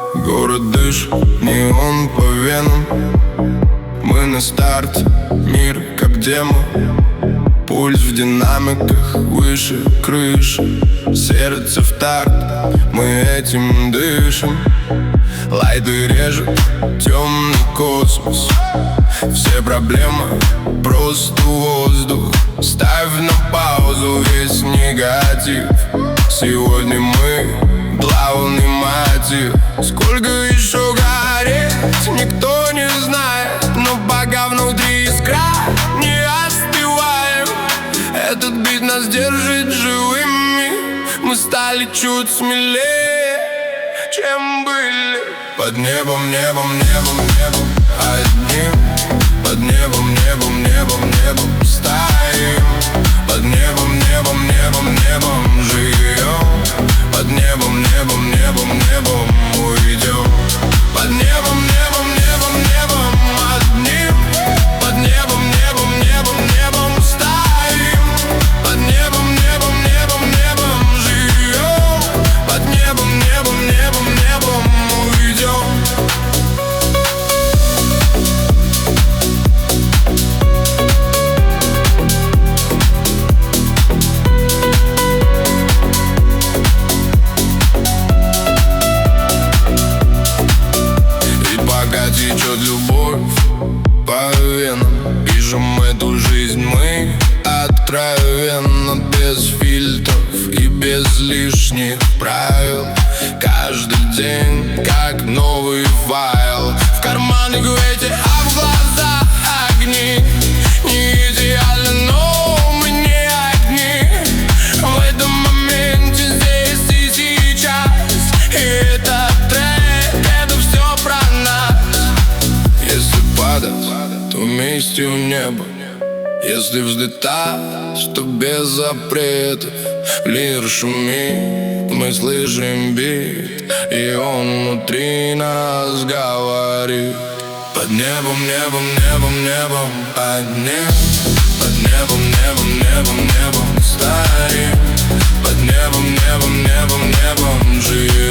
Город дышит, неон по венам. Мы на старт, мир как демо. Пульс в динамиках, выше крыши. Сердце в такт, мы этим дышим. Лайды режет темный космос. Все проблемы просто воздух. Ставь на паузу весь негатив. Сегодня мы главный мотив. Сколько еще гореть, никто не знает. Но пока внутри искра, не остываем. Этот бит нас держит живыми. Мы стали чуть смелее, чем были. Под небом, небом, небом, небом одним. Под небом, небом, небом, небом стоим. Под небом, небом, небом, небом живем. Под небом, небом, небом, небом уйдем. Под небом, небом, небом, небом одним. Под небом, небом, небом, небом стоим. Под небом, небом, небом, небом живем. Под небом, небом, небом, небом уйдем. Течет любовь по венам. Пишем эту жизнь мы откровенно, без фильтров и без лишних правил. Каждый день как новый файл. В карманах ветер, а в глазах огни. Не идеально, но мы не одни. В этом моменте, здесь и сейчас. И этот трек, это все про нас. Если падать, то вместе у неба. Если взлетать, то без запретов. Лир шумит, мы слышим бит, и он внутри нас говорит. Под небом, небом, небом, небом одним. Под небом, небом, небом, небом стоим. Под небом, небом, небом, небом живем.